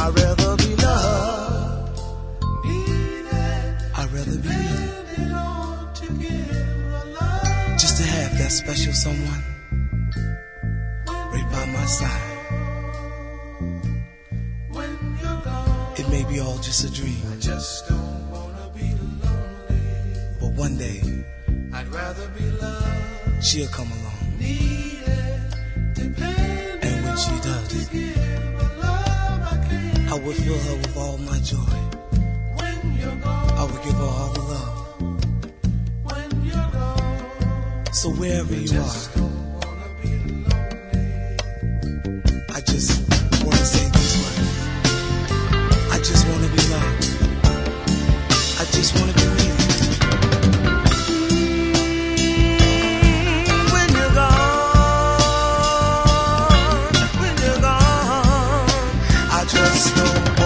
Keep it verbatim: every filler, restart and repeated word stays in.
I'd rather be loved, I'd rather be needed, just to have that special someone right by my side. It may be all just a dream, I just don't wanna be lonely. But one day I'd rather be loved, she'll come along, needed, dependent, and when she does, to give a love I can't, I would fill her with all my joy. When you're gone, I would give her all the love. When you're gone, so wherever you just are, don't wanna be lonely. I just wanna say these words. I just wanna be loved. I just wanna be needed. When you're gone, when you're gone, I just don't